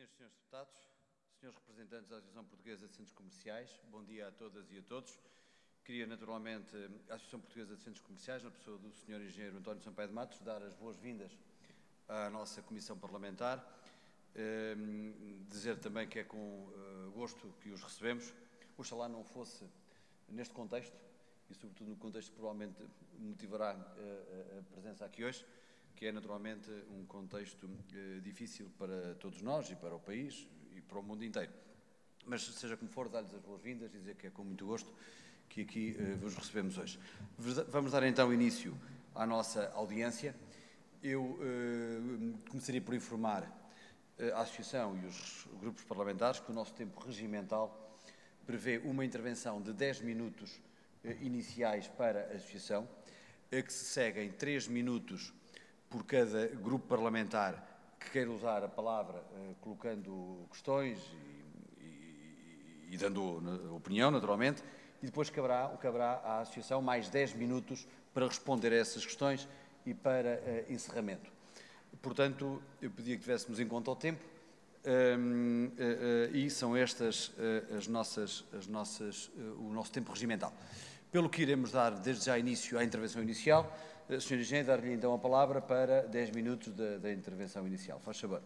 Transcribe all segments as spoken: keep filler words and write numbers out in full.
Senhoras e senhores deputados, senhores representantes da Associação Portuguesa de Centros Comerciais, bom dia a todas e a todos. Queria, naturalmente, à Associação Portuguesa de Centros Comerciais, na pessoa do senhor Engenheiro António Sampaio de Matos, dar as boas-vindas à nossa Comissão Parlamentar. Eh, dizer também que é com uh, gosto que os recebemos. Oxalá não fosse neste contexto, e sobretudo no contexto que provavelmente motivará uh, a presença aqui hoje, que é naturalmente um contexto uh, difícil para todos nós e para o país e para o mundo inteiro. Mas, seja como for, dar-lhes as boas-vindas e dizer que é com muito gosto que aqui uh, vos recebemos hoje. Vamos dar então início à nossa audiência. Eu uh, começaria por informar uh, a Associação e os grupos parlamentares que o nosso tempo regimental prevê uma intervenção de dez minutos uh, iniciais para a Associação, a que se seguem três minutos por cada grupo parlamentar que queira usar a palavra, uh, colocando questões e, e, e dando opinião, naturalmente, e depois caberá, caberá à Associação mais dez minutos para responder a essas questões e para uh, encerramento. Portanto, eu pedia que tivéssemos em conta o tempo um, uh, uh, e são estas uh, as nossas, as nossas, uh, o nosso tempo regimental. Pelo que iremos dar desde já início à intervenção inicial. senhor Engenheiro, dar-lhe então a palavra para dez minutos da, da intervenção inicial. Faz favor.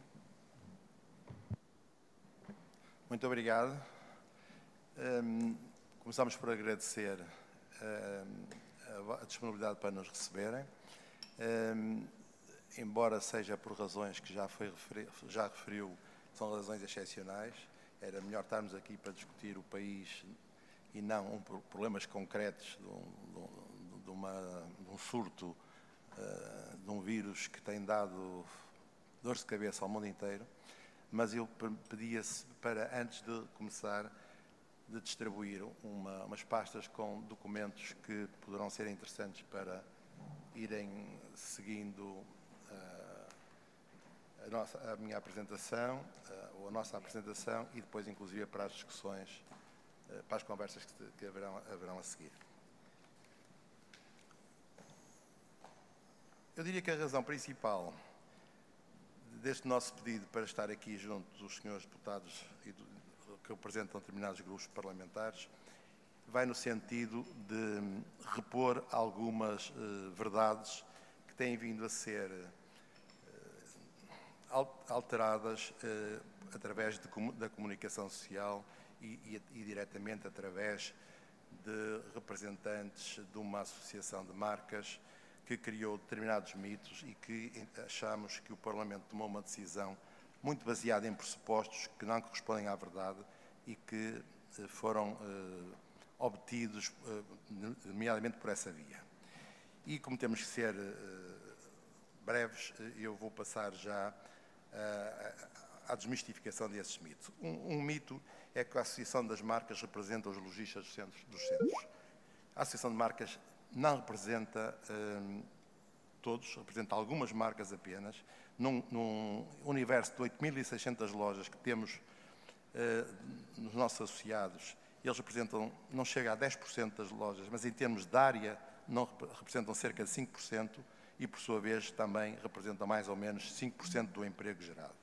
Muito obrigado. Um, começamos por agradecer um, a disponibilidade para nos receberem. Um, embora seja por razões que já, foi referi, já referiu, são razões excepcionais, era melhor estarmos aqui para discutir o país e não um, problemas concretos de um, de uma, de um surto, uh, de um vírus que tem dado dor de cabeça ao mundo inteiro, mas eu pedia-se para, antes de começar, de distribuir uma, umas pastas com documentos que poderão ser interessantes para irem seguindo uh, a, nossa, a minha apresentação, uh, ou a nossa apresentação, e depois, inclusive, para as discussões, uh, para as conversas que, que haverão, haverão a seguir. Eu diria que a razão principal deste nosso pedido para estar aqui junto dos senhores deputados e do, que representam determinados grupos parlamentares vai no sentido de repor algumas uh, verdades que têm vindo a ser uh, alteradas uh, através de, da comunicação social e, e, e diretamente através de representantes de uma associação de marcas que criou determinados mitos e que achamos que o Parlamento tomou uma decisão muito baseada em pressupostos que não correspondem à verdade e que eh, foram eh, obtidos, eh, nomeadamente por essa via. E como temos que ser eh, breves, eu vou passar já eh, à desmistificação desses mitos. Um, um mito é que a Associação das Marcas representa os lojistas dos centros. Dos centros. A Associação de Marcas não representa hum, todos, representa algumas marcas apenas, num, num universo de oito mil e seiscentas lojas que temos uh, nos nossos associados. Eles representam, não chega a dez por cento das lojas, mas em termos de área não representam cerca de cinco por cento e, por sua vez, também representam mais ou menos cinco por cento do emprego gerado.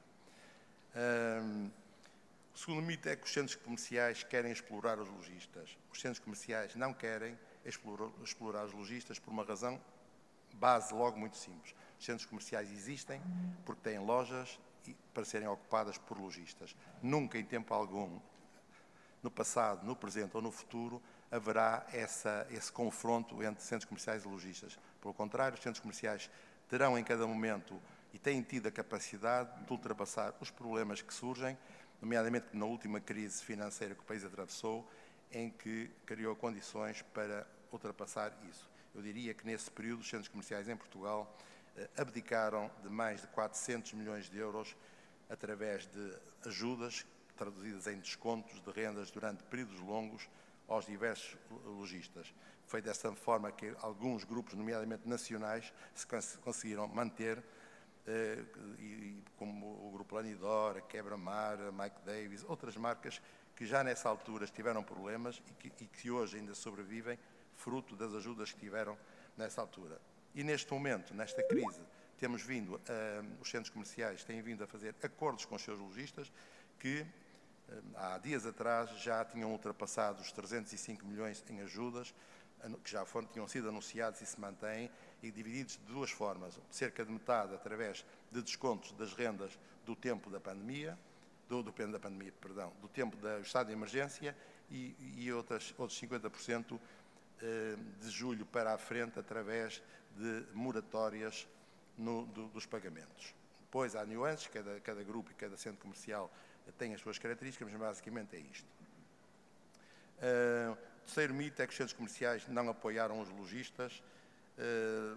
Hum, o segundo mito é que os centros comerciais querem explorar os lojistas. Os centros comerciais não querem explorar, explorar os lojistas por uma razão base logo muito simples. Os centros comerciais existem porque têm lojas para serem ocupadas por lojistas. Nunca, em tempo algum, no passado, no presente ou no futuro, haverá essa, esse confronto entre centros comerciais e lojistas. Pelo contrário, os centros comerciais terão em cada momento e têm tido a capacidade de ultrapassar os problemas que surgem, nomeadamente na última crise financeira que o país atravessou, em que criou condições para ultrapassar isso. Eu diria que nesse período os centros comerciais em Portugal eh, abdicaram de mais de quatrocentos milhões de euros através de ajudas traduzidas em descontos de rendas durante períodos longos aos diversos lojistas. Foi dessa forma que alguns grupos, nomeadamente nacionais, se cons conseguiram manter, eh, e, como o Grupo Lanidor, a Quebra-Mar, a Mike Davis, outras marcas que já nessa altura tiveram problemas e que, e que hoje ainda sobrevivem, fruto das ajudas que tiveram nessa altura. E neste momento, nesta crise, temos vindo, uh, os centros comerciais têm vindo a fazer acordos com os seus lojistas que uh, há dias atrás já tinham ultrapassado os trezentos e cinco milhões em ajudas, que já foram, tinham sido anunciados e se mantêm, e divididos de duas formas, cerca de metade através de descontos das rendas do tempo da pandemia, do, do, da pandemia, perdão, do tempo do estado de emergência e, e outras, outros cinquenta por cento uh, de julho para a frente através de moratórias no, do, dos pagamentos. Depois há nuances, cada, cada grupo e cada centro comercial tem as suas características, mas basicamente é isto. Uh, o terceiro mito é que os centros comerciais não apoiaram os lojistas. Uh,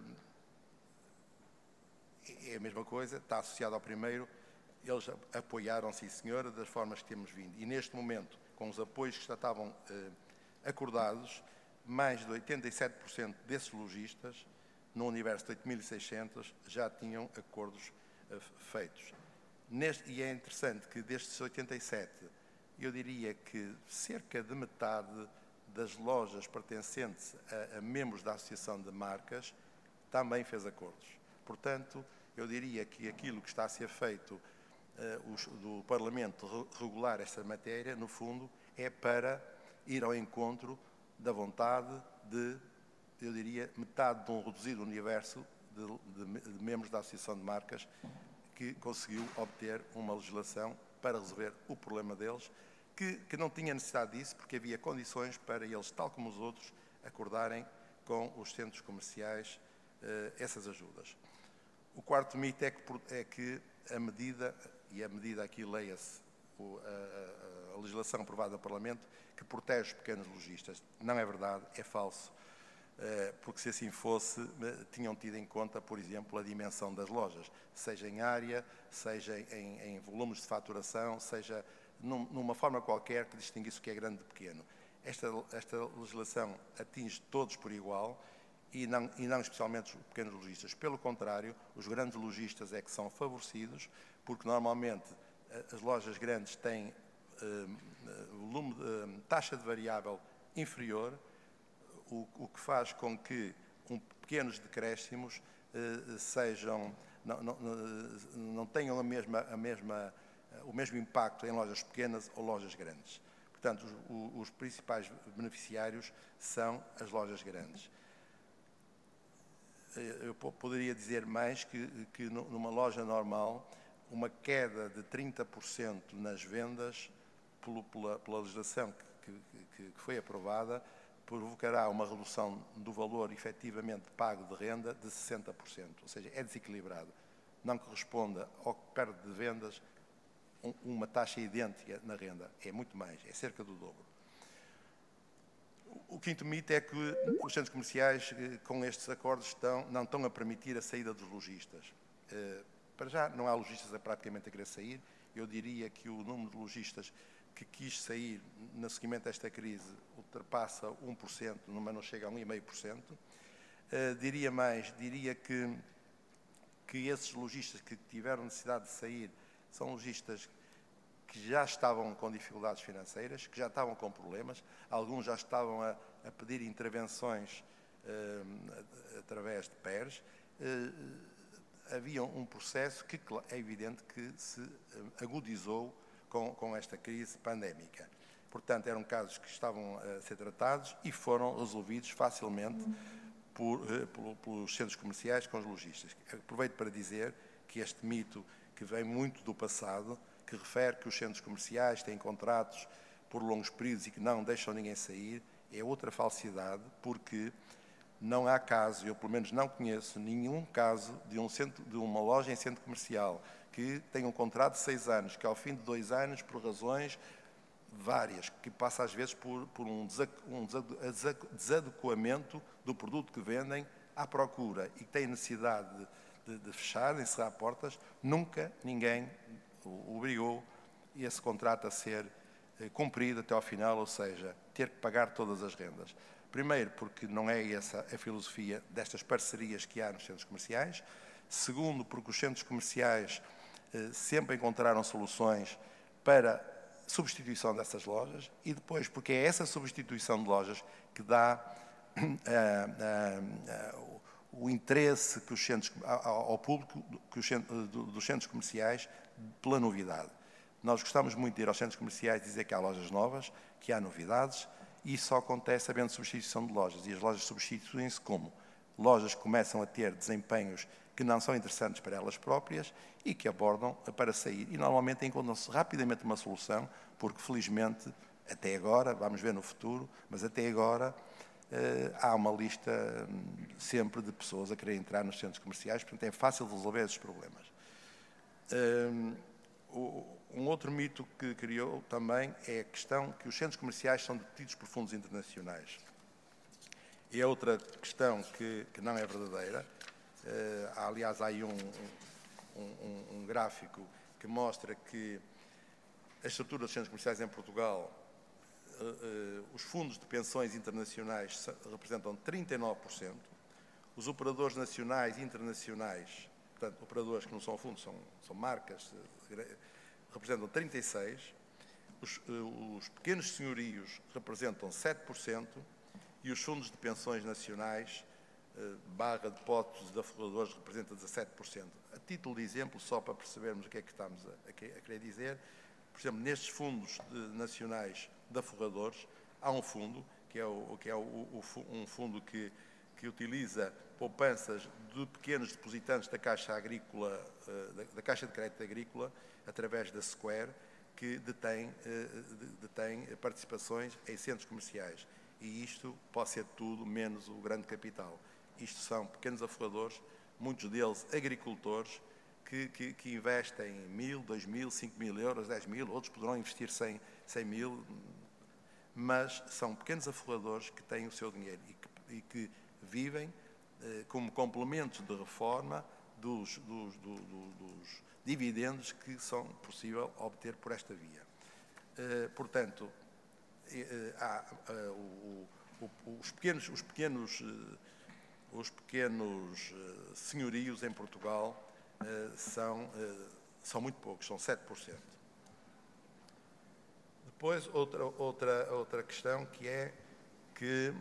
é a mesma coisa, está associado ao primeiro. Eles apoiaram, sim senhora, das formas que temos vindo. E neste momento, com os apoios que já estavam uh, acordados, mais de oitenta e sete por cento desses lojistas, no universo de oito mil e seiscentos, já tinham acordos uh, feitos. Neste, e é interessante que destes oitenta e sete, eu diria que cerca de metade das lojas pertencentes a, a membros da Associação de Marcas também fez acordos. Portanto, eu diria que aquilo que está a ser feito uh, os, do Parlamento re, regular esta matéria, no fundo, é para ir ao encontro da vontade de, eu diria, metade de um reduzido universo de, de, de membros da Associação de Marcas que conseguiu obter uma legislação para resolver o problema deles, que, que não tinha necessidade disso, porque havia condições para eles, tal como os outros, acordarem com os centros comerciais eh, essas ajudas. O quarto mito é que, é que a medida, e a medida aqui leia-se a, a, a legislação aprovada no Parlamento, que protege os pequenos lojistas. Não é verdade, é falso. Porque se assim fosse, tinham tido em conta, por exemplo, a dimensão das lojas, seja em área, seja em, em volumes de faturação, seja num, numa forma qualquer que distinguisse o que é grande de pequeno. Esta, esta legislação atinge todos por igual e não, e não especialmente os pequenos lojistas. Pelo contrário, os grandes lojistas é que são favorecidos, porque normalmente as lojas grandes têm eh, volume, eh, taxa de variável inferior, O, o que faz com que um, pequenos decréscimos eh, sejam, não, não, não tenham a mesma, a mesma, o mesmo impacto em lojas pequenas ou lojas grandes. Portanto, os, os principais beneficiários são as lojas grandes. Eu poderia dizer mais que, que numa loja normal, uma queda de trinta por cento nas vendas pelo, pela, pela legislação que, que, que foi aprovada, provocará uma redução do valor efetivamente pago de renda de sessenta por cento, ou seja, é desequilibrado. Não corresponde ao que perde de vendas uma taxa idêntica na renda, é muito mais, é cerca do dobro. O quinto mito é que os centros comerciais, com estes acordos, estão, não estão a permitir a saída dos lojistas. Para já, não há lojistas a praticamente a querer sair. Eu diria que o número de lojistas que quis sair no seguimento desta crise ultrapassa um por cento, mas não chega a um vírgula cinco por cento. Uh, diria mais, diria que, que esses lojistas que tiveram necessidade de sair são lojistas que já estavam com dificuldades financeiras, que já estavam com problemas, alguns já estavam a, a pedir intervenções uh, através de P E Rs. Uh, havia um processo que é evidente que se agudizou Com, com esta crise pandémica. Portanto, eram casos que estavam a ser tratados e foram resolvidos facilmente por, por, pelos centros comerciais com os lojistas. Aproveito para dizer que este mito, que vem muito do passado, que refere que os centros comerciais têm contratos por longos períodos e que não deixam ninguém sair, é outra falsidade, porque não há caso, eu pelo menos não conheço nenhum caso de, um centro, de uma loja em centro comercial que tem um contrato de seis anos, que ao fim de dois anos, por razões várias, que passa às vezes por, por um, um desadequamento do produto que vendem à procura e que tem necessidade de, de, de fechar, de encerrar portas, nunca ninguém o obrigou esse contrato a ser eh, cumprido até ao final, ou seja, ter que pagar todas as rendas. Primeiro, porque não é essa a filosofia destas parcerias que há nos centros comerciais. Segundo, porque os centros comerciais sempre encontraram soluções para substituição dessas lojas e depois porque é essa substituição de lojas que dá uh, uh, uh, o interesse que os centros, ao público que os centros, dos centros comerciais pela novidade. Nós gostamos muito de ir aos centros comerciais e dizer que há lojas novas, que há novidades, e isso só acontece havendo substituição de lojas. E as lojas substituem-se como? Lojas que começam a ter desempenhos que não são interessantes para elas próprias e que abordam para sair. E normalmente encontram-se rapidamente uma solução, porque felizmente, até agora, vamos ver no futuro, mas até agora eh, há uma lista hum, sempre de pessoas a querer entrar nos centros comerciais, portanto é fácil de resolver esses problemas. Um, um outro mito que criou também é a questão que os centros comerciais são detidos por fundos internacionais. E é outra questão que, que não é verdadeira. Uh, há, aliás, há aí um, um, um, um gráfico que mostra que a estrutura dos centros comerciais em Portugal, uh, uh, os fundos de pensões internacionais representam trinta e nove por cento, os operadores nacionais e internacionais, portanto, operadores que não são fundos, são, são marcas, uh, representam trinta e seis por cento, os, uh, os pequenos senhorios representam sete por cento e os fundos de pensões nacionais barra depósitos de aforradores representa dezassete por cento. A título de exemplo, só para percebermos o que é que estamos a, a querer dizer, por exemplo, nestes fundos de, nacionais de aforradores, há um fundo, que é, o, que é o, o, um fundo que, que utiliza poupanças de pequenos depositantes da Caixa Agrícola, da, da Caixa de Crédito Agrícola, através da Square, que detém, detém participações em centros comerciais. E isto pode ser tudo menos o grande capital. Isto são pequenos aforradores, muitos deles agricultores, que, que, que investem mil, dois mil, cinco mil euros, dez mil, outros poderão investir cem, cem mil, mas são pequenos aforradores que têm o seu dinheiro e que, e que vivem eh, como complementos de reforma dos, dos, do, do, dos dividendos que são possível obter por esta via. Eh, portanto, eh, há eh, o, o, os pequenos, os pequenos eh, Os pequenos uh, senhorios em Portugal uh, são, uh, são muito poucos, são sete por cento. Depois, outra, outra, outra questão que é que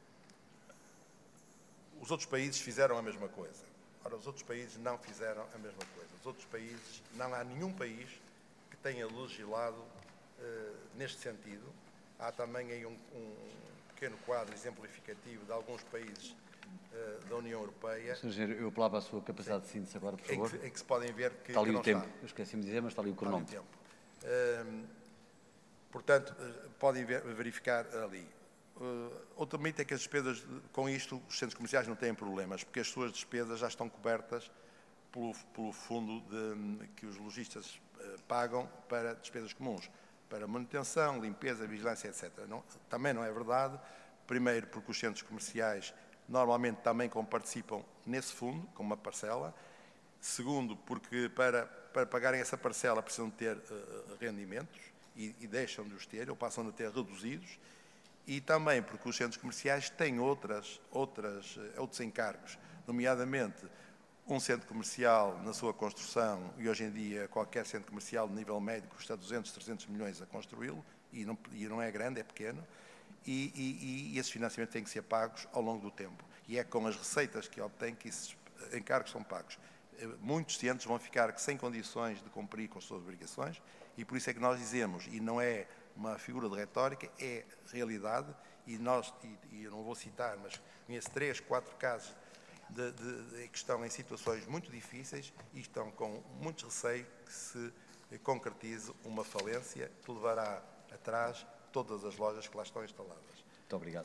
os outros países fizeram a mesma coisa. Ora, os outros países não fizeram a mesma coisa. Os outros países, não há nenhum país que tenha legislado uh, neste sentido. Há também aí um, um pequeno quadro exemplificativo de alguns países da União Europeia. senhor Engenheiro, eu apelava a sua capacidade de síntese agora, por favor. Em que, em que se podem ver que, está ali que o não tempo. está. Eu esqueci-me de dizer, mas está ali o cronómetro. Está ali o tempo. Hum, portanto, podem ver, verificar ali. Uh, outro mito é que as despesas, com isto, os centros comerciais não têm problemas, porque as suas despesas já estão cobertas pelo, pelo fundo de, que os lojistas uh, pagam para despesas comuns, para manutenção, limpeza, vigilância, etcétera. Não, também não é verdade. Primeiro, porque os centros comerciais normalmente também comparticipam nesse fundo, com uma parcela. Segundo, porque para, para pagarem essa parcela precisam ter uh, rendimentos e, e deixam de os ter, ou passam a ter reduzidos. E também porque os centros comerciais têm outras, outras, uh, outros encargos, nomeadamente um centro comercial na sua construção, e hoje em dia qualquer centro comercial de nível médio custa duzentos, trezentos milhões a construí-lo, e não, e não é grande, é pequeno. E, e, e esses financiamentos têm que ser pagos ao longo do tempo. E é com as receitas que obtém que esses encargos são pagos. Muitos centros vão ficar sem condições de cumprir com as suas obrigações e por isso é que nós dizemos, e não é uma figura de retórica, é realidade, e nós, e, e eu não vou citar, mas conheço três, quatro casos de, de, de, que estão em situações muito difíceis e estão com muitos receios que se concretize uma falência que levará atrás todas as lojas que lá estão instaladas. Muito obrigado.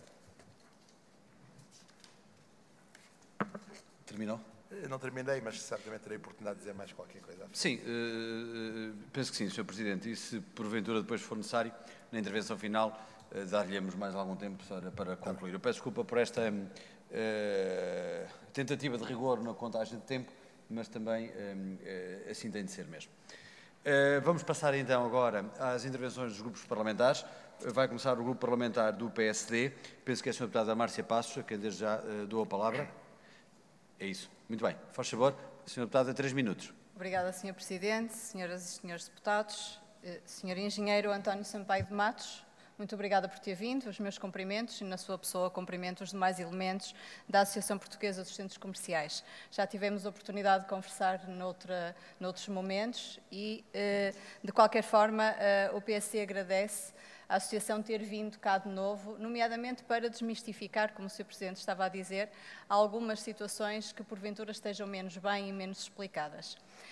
Terminou? Não terminei, mas certamente terei a oportunidade de dizer mais qualquer coisa. Sim, uh, penso que sim, senhor Presidente. E se porventura depois for necessário, na intervenção final, uh, dar-lhe-emos mais algum tempo para, para concluir. Eu peço desculpa por esta uh, tentativa de rigor na contagem de tempo, mas também uh, uh, assim tem de ser mesmo. Uh, vamos passar então agora às intervenções dos grupos parlamentares. Vai começar o grupo parlamentar do P S D. Penso que é a senhora deputada Márcia Passos, a quem desde já uh, dou a palavra. É isso. Muito bem. Faz favor, senhora deputada, três minutos. Obrigada, senhor Presidente, senhoras e senhores deputados, senhor Engenheiro António Sampaio de Matos, Muito obrigada por ter vindo, os meus cumprimentos e, na sua pessoa, cumprimento os demais elementos da Associação Portuguesa dos Centros Comerciais. Já tivemos a oportunidade de conversar noutra, noutros momentos e, de qualquer forma, o P S C agradece a Associação ter vindo cá de novo, nomeadamente para desmistificar, como o senhor Presidente estava a dizer, algumas situações que, porventura, estejam menos bem e menos explicadas.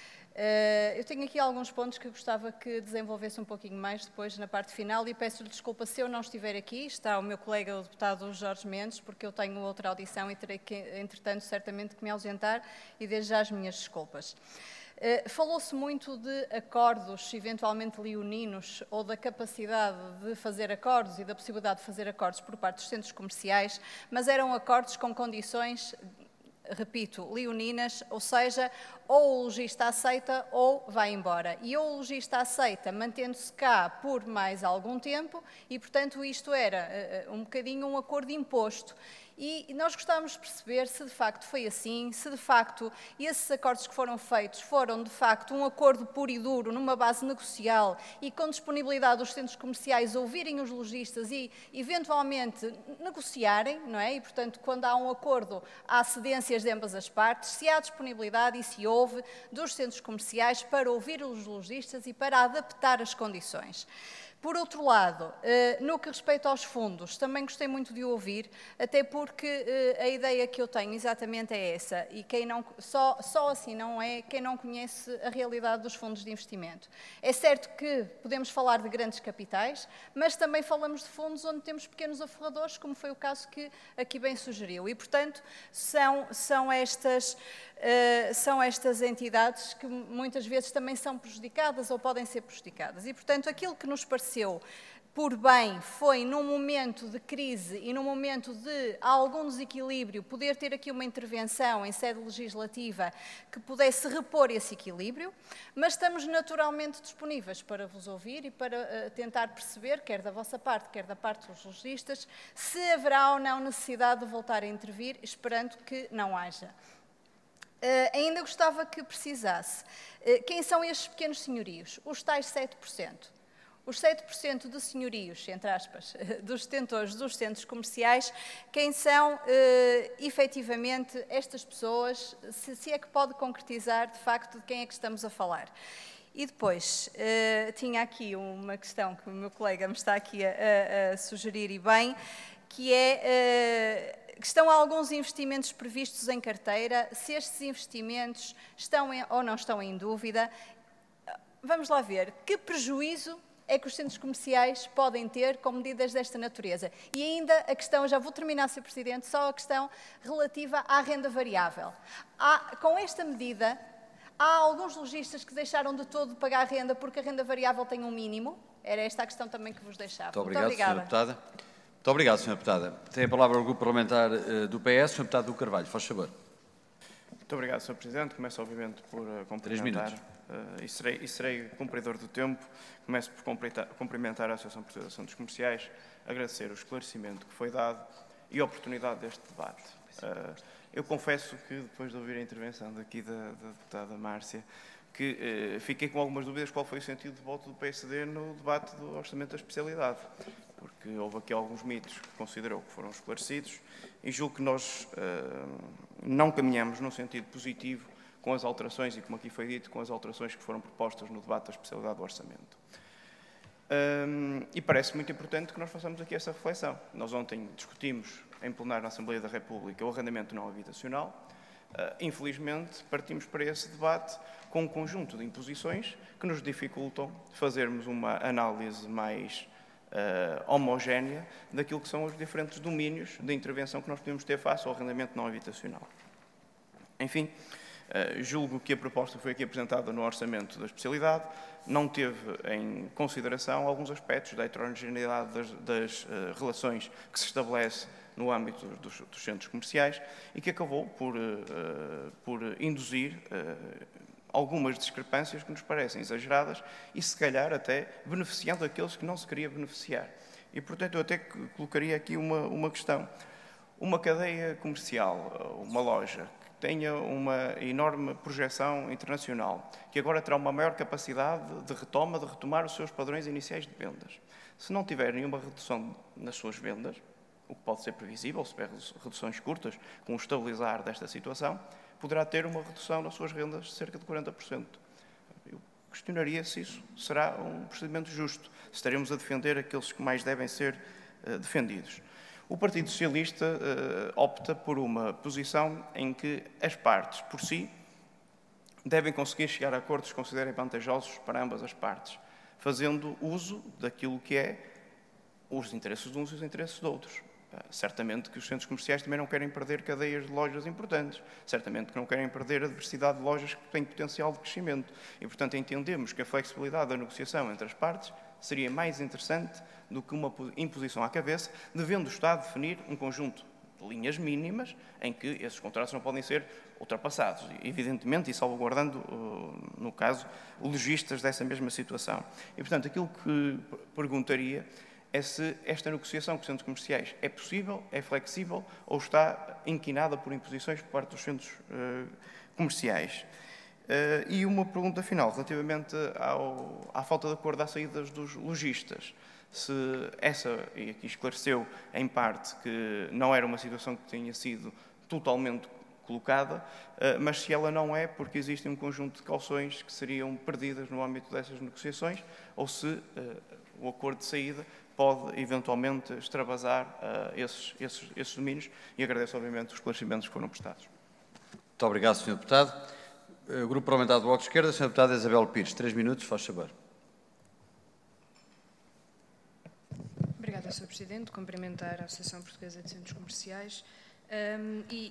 Uh, eu tenho aqui alguns pontos que gostava que desenvolvesse um pouquinho mais depois na parte final e peço-lhe desculpa se eu não estiver aqui, está o meu colega o deputado Jorge Mendes, porque eu tenho outra audição e terei que, entretanto, certamente que me ausentar e desde já as minhas desculpas. Uh, Falou-se muito de acordos, eventualmente leoninos, ou da capacidade de fazer acordos e da possibilidade de fazer acordos por parte dos centros comerciais, mas eram acordos com condições, repito, leoninas, ou seja, ou o lojista aceita ou vai embora. E ou o lojista aceita, mantendo-se cá por mais algum tempo, e, portanto, isto era uh, um bocadinho um acordo imposto. E nós gostávamos de perceber se de facto foi assim, se de facto esses acordos que foram feitos foram de facto um acordo puro e duro, numa base negocial e com disponibilidade dos centros comerciais ouvirem os lojistas e eventualmente negociarem, não é? E portanto quando há um acordo há cedências de ambas as partes, se há disponibilidade e se houve dos centros comerciais para ouvir os lojistas e para adaptar as condições. Por outro lado, no que respeita aos fundos, também gostei muito de o ouvir, até porque a ideia que eu tenho exatamente é essa, e quem não, só, só assim não é quem não conhece a realidade dos fundos de investimento. É certo que podemos falar de grandes capitais, mas também falamos de fundos onde temos pequenos aforradores, como foi o caso que aqui bem sugeriu. E, portanto, são, são estas... Uh, são estas entidades que muitas vezes também são prejudicadas ou podem ser prejudicadas. E, portanto, aquilo que nos pareceu por bem foi, num momento de crise e num momento de algum desequilíbrio, poder ter aqui uma intervenção em sede legislativa que pudesse repor esse equilíbrio, mas estamos naturalmente disponíveis para vos ouvir e para uh, tentar perceber, quer da vossa parte, quer da parte dos lojistas, se haverá ou não necessidade de voltar a intervir, esperando que não haja. Uh, ainda gostava que precisasse. Uh, quem são estes pequenos senhorios? Os tais sete por cento. Os sete por cento de senhorios, entre aspas, dos detentores dos centros comerciais, quem são, uh, efetivamente, estas pessoas, se, se é que pode concretizar, de facto, de quem é que estamos a falar. E depois, uh, tinha aqui uma questão que o meu colega me está aqui a, a, a sugerir, e bem, que é... Uh, que estão alguns investimentos previstos em carteira, se estes investimentos estão em, ou não estão em dúvida. Vamos lá ver, que prejuízo é que os centros comerciais podem ter com medidas desta natureza? E ainda a questão, já vou terminar, senhor Presidente, só a questão relativa à renda variável. Há, com esta medida, há alguns lojistas que deixaram de todo pagar renda porque a renda variável tem um mínimo. Era esta a questão também que vos deixava. Muito obrigado, Muito obrigada. senhora Deputada. Muito obrigado, senhora Deputada. Tem a palavra o Grupo Parlamentar uh, do P S, senhor Deputado do Carvalho. Faz favor. Muito obrigado, senhor Presidente. Começo, obviamente, por uh, cumprimentar, uh, e, serei, e serei cumpridor do tempo. Começo por cumprimentar a Associação Portuguesa de Centros Comerciais, agradecer o esclarecimento que foi dado e a oportunidade deste debate. Uh, eu confesso que, depois de ouvir a intervenção daqui da, da deputada Márcia, que uh, fiquei com algumas dúvidas qual foi o sentido de voto do P S D no debate do Orçamento da Especialidade, porque houve aqui alguns mitos que considerou que foram esclarecidos e julgo que nós uh, não caminhamos num sentido positivo com as alterações, e como aqui foi dito, com as alterações que foram propostas no debate da especialidade do orçamento. Um, e parece muito importante que nós façamos aqui essa reflexão. Nós ontem discutimos em plenário na Assembleia da República o arrendamento não habitacional. Uh, infelizmente, partimos para esse debate com um conjunto de imposições que nos dificultam fazermos uma análise mais Uh, homogénea daquilo que são os diferentes domínios de intervenção que nós podemos ter face ao arrendamento não habitacional. Enfim, uh, julgo que a proposta que foi aqui apresentada no orçamento da especialidade não teve em consideração alguns aspectos da heterogeneidade das, das uh, relações que se estabelece no âmbito dos, dos centros comerciais e que acabou por, uh, por induzir uh, algumas discrepâncias que nos parecem exageradas e, se calhar, até beneficiando aqueles que não se queria beneficiar. E, portanto, eu até colocaria aqui uma, uma questão. Uma cadeia comercial, uma loja, que tenha uma enorme projeção internacional, que agora terá uma maior capacidade de retoma, de retomar os seus padrões iniciais de vendas. Se não tiver nenhuma redução nas suas vendas, o que pode ser previsível, se tiver reduções curtas, com o estabilizar desta situação, poderá ter uma redução nas suas rendas de cerca de quarenta por cento. Eu questionaria se isso será um procedimento justo, se estaremos a defender aqueles que mais devem ser uh, defendidos. O Partido Socialista uh, opta por uma posição em que as partes, por si, devem conseguir chegar a acordos que considerem vantajosos para ambas as partes, fazendo uso daquilo que é os interesses de uns e os interesses de outros. Certamente que os centros comerciais também não querem perder cadeias de lojas importantes, certamente que não querem perder a diversidade de lojas que têm potencial de crescimento e, portanto, entendemos que a flexibilidade da negociação entre as partes seria mais interessante do que uma imposição à cabeça, devendo o Estado definir um conjunto de linhas mínimas em que esses contratos não podem ser ultrapassados, evidentemente, e salvaguardando, no caso, os lojistas dessa mesma situação. E, portanto, aquilo que perguntaria é se esta negociação com os centros comerciais é possível, é flexível ou está inquinada por imposições por parte dos centros uh, comerciais. Uh, e uma pergunta final, relativamente ao, à falta de acordo às saídas dos lojistas. Se essa, e aqui esclareceu em parte que não era uma situação que tinha sido totalmente colocada, uh, mas se ela não é, porque existe um conjunto de cauções que seriam perdidas no âmbito dessas negociações, ou se uh, o acordo de saída pode eventualmente extravasar uh, esses, esses, esses domínios, e agradeço obviamente os esclarecimentos que foram prestados. Muito obrigado, senhor Deputado. Uh, Grupo Parlamentar do Bloco de Esquerda, senhora Deputada Isabel Pires, três minutos, faz favor. Obrigada, senhor Presidente. Cumprimentar a Associação Portuguesa de Centros Comerciais um, e,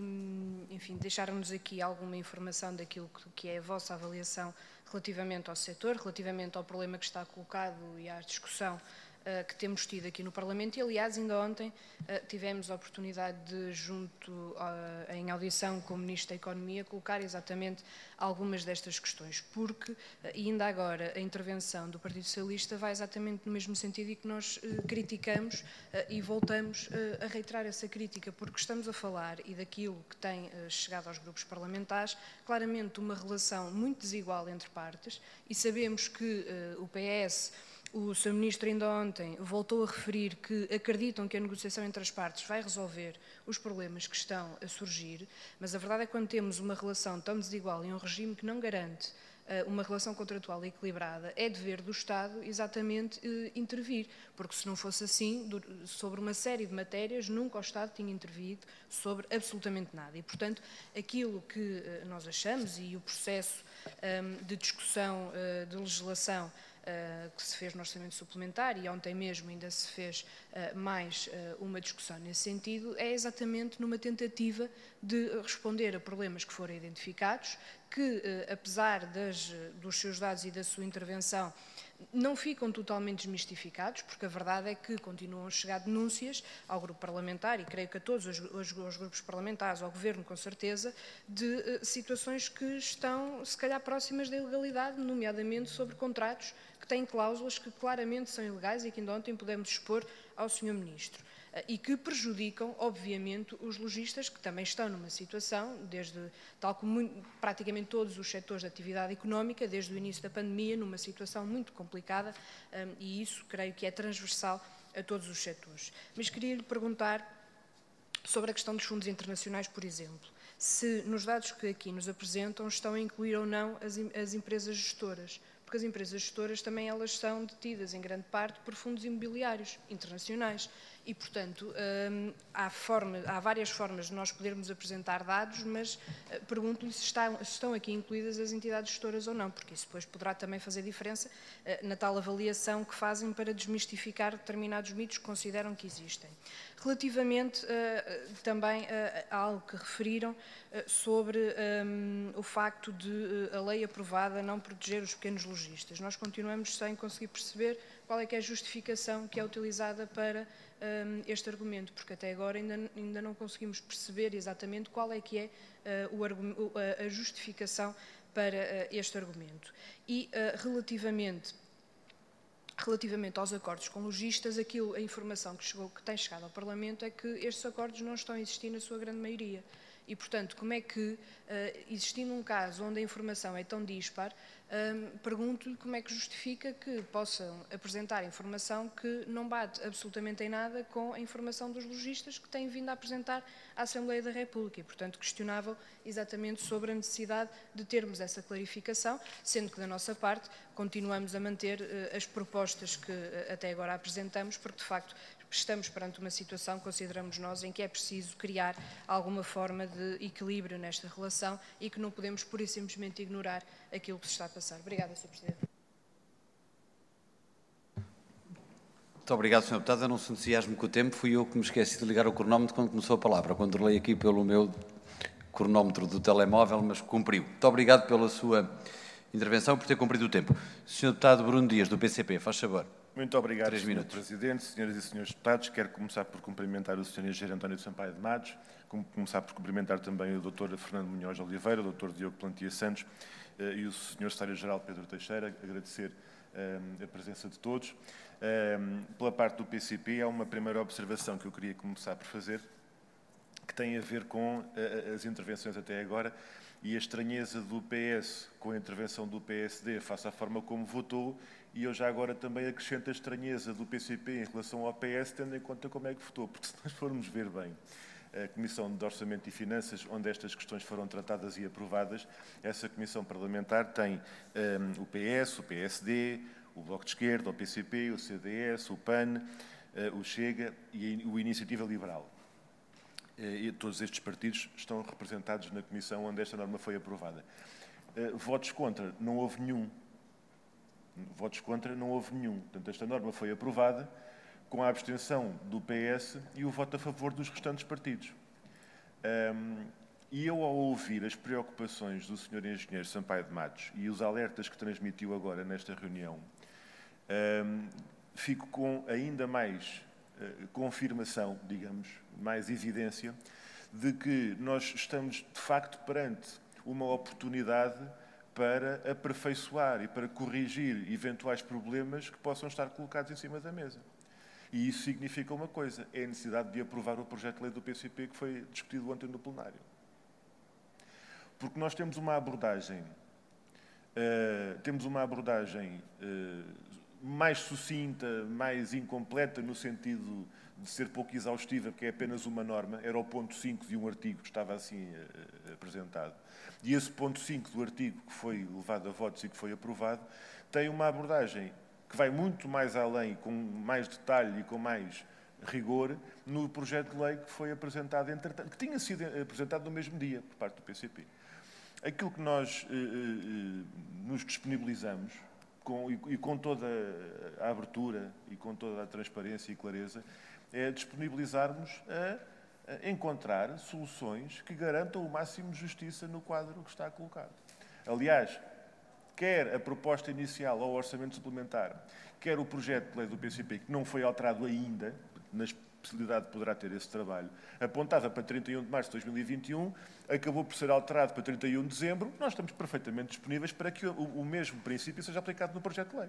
e, enfim, deixar-nos aqui alguma informação daquilo que é a vossa avaliação relativamente ao setor, relativamente ao problema que está colocado e à discussão uh, que temos tido aqui no Parlamento. E, aliás, ainda ontem uh, tivemos a oportunidade de, junto uh, em audição com o Ministro da Economia, colocar exatamente algumas destas questões, porque, uh, e ainda agora, a intervenção do Partido Socialista vai exatamente no mesmo sentido e que nós uh, criticamos uh, e voltamos uh, a reiterar essa crítica, porque estamos a falar, e daquilo que tem uh, chegado aos grupos parlamentares, claramente uma relação muito desigual entre partes, e sabemos que uh, o P S... O senhor Ministro ainda ontem voltou a referir que acreditam que a negociação entre as partes vai resolver os problemas que estão a surgir, mas a verdade é que quando temos uma relação tão desigual e um regime que não garante uh, uma relação contratual equilibrada, é dever do Estado exatamente uh, intervir, porque se não fosse assim, do, sobre uma série de matérias, nunca o Estado tinha intervido sobre absolutamente nada. E, portanto, aquilo que uh, nós achamos e o processo um, de discussão uh, de legislação Uh, que se fez no Orçamento Suplementar, e ontem mesmo ainda se fez uh, mais uh, uma discussão nesse sentido, é exatamente numa tentativa de responder a problemas que foram identificados, que, uh, apesar das, dos seus dados e da sua intervenção, não ficam totalmente desmistificados, porque a verdade é que continuam a chegar denúncias ao grupo parlamentar, e creio que a todos os, os, os grupos parlamentares, ao Governo com certeza, de uh, situações que estão, se calhar, próximas da ilegalidade, nomeadamente sobre contratos que têm cláusulas que claramente são ilegais e que ainda ontem pudemos expor ao senhor Ministro, e que prejudicam, obviamente, os lojistas, que também estão numa situação, desde, tal como muito, praticamente todos os setores de atividade económica, desde o início da pandemia, numa situação muito complicada, um, e isso creio que é transversal a todos os setores. Mas queria lhe perguntar sobre a questão dos fundos internacionais, por exemplo, se nos dados que aqui nos apresentam estão a incluir ou não as, as empresas gestoras, porque as empresas gestoras também elas são detidas em grande parte por fundos imobiliários internacionais e, portanto, hum, há, forma, há várias formas de nós podermos apresentar dados, mas uh, pergunto-lhe se, se estão aqui incluídas as entidades gestoras ou não, porque isso depois poderá também fazer diferença uh, na tal avaliação que fazem para desmistificar determinados mitos que consideram que existem. Relativamente uh, também uh, a algo que referiram uh, sobre um, o facto de uh, a lei aprovada não proteger os pequenos lojistas. Nós continuamos sem conseguir perceber qual é que é a justificação que é utilizada para um, este argumento, porque até agora ainda, ainda não conseguimos perceber exatamente qual é que é uh, o, a, a justificação para uh, este argumento. E uh, relativamente Relativamente aos acordos com lojistas, aquilo, a informação que, chegou, que tem chegado ao Parlamento é que estes acordos não estão a existir na sua grande maioria. E, portanto, como é que, existindo um caso onde a informação é tão dispar, Um, pergunto-lhe como é que justifica que possam apresentar informação que não bate absolutamente em nada com a informação dos lojistas que têm vindo a apresentar à Assembleia da República e, portanto, questionável exatamente sobre a necessidade de termos essa clarificação, sendo que, da nossa parte, continuamos a manter uh, as propostas que uh, até agora apresentamos, porque, de facto, estamos perante uma situação, consideramos nós, em que é preciso criar alguma forma de equilíbrio nesta relação e que não podemos, pura e simplesmente, ignorar aquilo que se está a passar. Obrigada, senhor Presidente. Muito obrigado, senhor Deputado. Eu não se entusiasmo com o tempo. Fui eu que me esqueci de ligar o cronómetro quando começou a palavra. Controlei aqui pelo meu cronómetro do telemóvel, mas cumpriu. Muito obrigado pela sua intervenção, por ter cumprido o tempo. senhor Deputado Bruno Dias, do P C P, faz favor. Muito obrigado, senhor Presidente, senhoras e senhores deputados. Quero começar por cumprimentar o senhor Engenheiro António Sampaio de Matos, começar por cumprimentar também o doutor Fernando Munhoz Oliveira, o doutor Diogo Plantia Santos eh, e o senhor Secretário-Geral Pedro Teixeira. Agradecer eh, a presença de todos. Eh, pela parte do P C P, há uma primeira observação que eu queria começar por fazer, que tem a ver com eh, as intervenções até agora e a estranheza do P S com a intervenção do P S D face à forma como votou. E eu já agora também acrescento a estranheza do P C P em relação ao P S, tendo em conta como é que votou. Porque se nós formos ver bem a Comissão de Orçamento e Finanças, onde estas questões foram tratadas e aprovadas, essa Comissão Parlamentar tem um, o P S, o P S D, o Bloco de Esquerda, o P C P, o C D S, o P A N, uh, o Chega e o Iniciativa Liberal. Uh, e todos estes partidos estão representados na Comissão onde esta norma foi aprovada. Uh, votos contra, não houve nenhum. Votos contra não houve nenhum. Portanto, esta norma foi aprovada com a abstenção do P S e o voto a favor dos restantes partidos. Um, e eu, ao ouvir as preocupações do senhor Engenheiro Sampaio de Matos e os alertas que transmitiu agora nesta reunião, um, fico com ainda mais uh, confirmação, digamos, mais evidência, de que nós estamos, de facto, perante uma oportunidade para aperfeiçoar e para corrigir eventuais problemas que possam estar colocados em cima da mesa. E isso significa uma coisa, é a necessidade de aprovar o projeto de lei do P C P que foi discutido ontem no plenário. Porque nós temos uma abordagem, uh, temos uma abordagem uh, mais sucinta, mais incompleta, no sentido de ser pouco exaustiva, porque é apenas uma norma, era o ponto cinco de um artigo que estava assim uh, apresentado. E esse ponto cinco do artigo que foi levado a votos e que foi aprovado tem uma abordagem que vai muito mais além, com mais detalhe e com mais rigor, no projeto de lei que foi apresentado, entretanto, que tinha sido apresentado no mesmo dia, por parte do P C P. Aquilo que nós eh, eh, nos disponibilizamos, com, e, e com toda a abertura e com toda a transparência e clareza, é disponibilizarmos a encontrar soluções que garantam o máximo de justiça no quadro que está colocado. Aliás, quer a proposta inicial ao orçamento suplementar, quer o projeto de lei do P C P, que não foi alterado ainda, na possibilidade de poderá ter esse trabalho, apontava para trinta e um de março de dois mil e vinte e um, acabou por ser alterado para trinta e um de dezembro, nós estamos perfeitamente disponíveis para que o, o mesmo princípio seja aplicado no projeto de lei.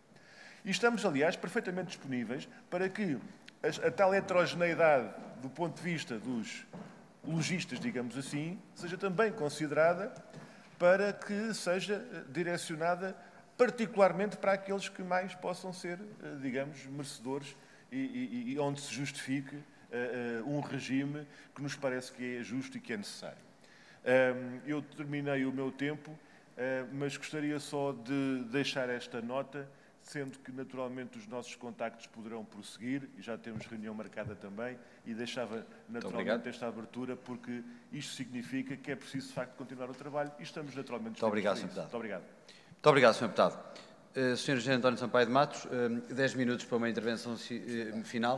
E estamos, aliás, perfeitamente disponíveis para que a, a tal heterogeneidade do ponto de vista dos lojistas, digamos assim, seja também considerada para que seja direcionada particularmente para aqueles que mais possam ser, digamos, merecedores e, e, e onde se justifique uh, uh, um regime que nos parece que é justo e que é necessário. Um, eu terminei o meu tempo, uh, mas gostaria só de deixar esta nota, sendo que, naturalmente, os nossos contactos poderão prosseguir, e já temos reunião marcada também, e deixava, naturalmente, esta abertura, porque isto significa que é preciso, de facto, continuar o trabalho, e estamos, naturalmente, Muito obrigado, senhor Deputado. Muito obrigado. Muito obrigado, senhor Deputado. Uh, senhor Engenheiro António Sampaio de Matos, uh, dez minutos para uma intervenção uh, final.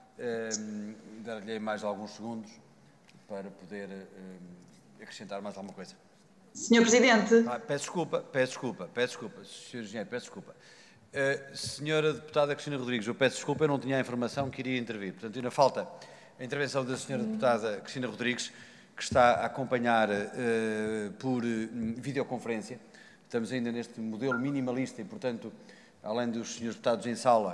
Uh, Dar-lhe mais alguns segundos para poder uh, acrescentar mais alguma coisa. senhor Presidente. Ah, peço desculpa, peço desculpa, peço desculpa. senhor Engenheiro, peço desculpa. Uh, senhora Deputada Cristina Rodrigues, eu peço desculpa, eu não tinha a informação que iria intervir. Portanto, ainda falta a intervenção da senhora Deputada Cristina Rodrigues, que está a acompanhar uh, por uh, videoconferência. Estamos ainda neste modelo minimalista e, portanto, além dos senhores deputados em sala,